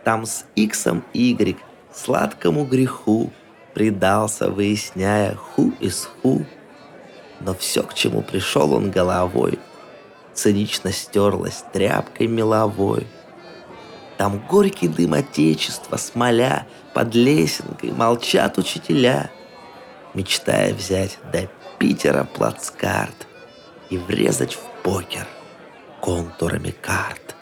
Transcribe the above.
Там с иксом Y сладкому греху предался, выясняя ху из ху. Но все, к чему пришел он головой, цинично стерлось тряпкой меловой. Там горький дым отечества, смоля, под лесенкой молчат учителя, мечтая взять до Питера плацкарт и врезать в покер контурами карт.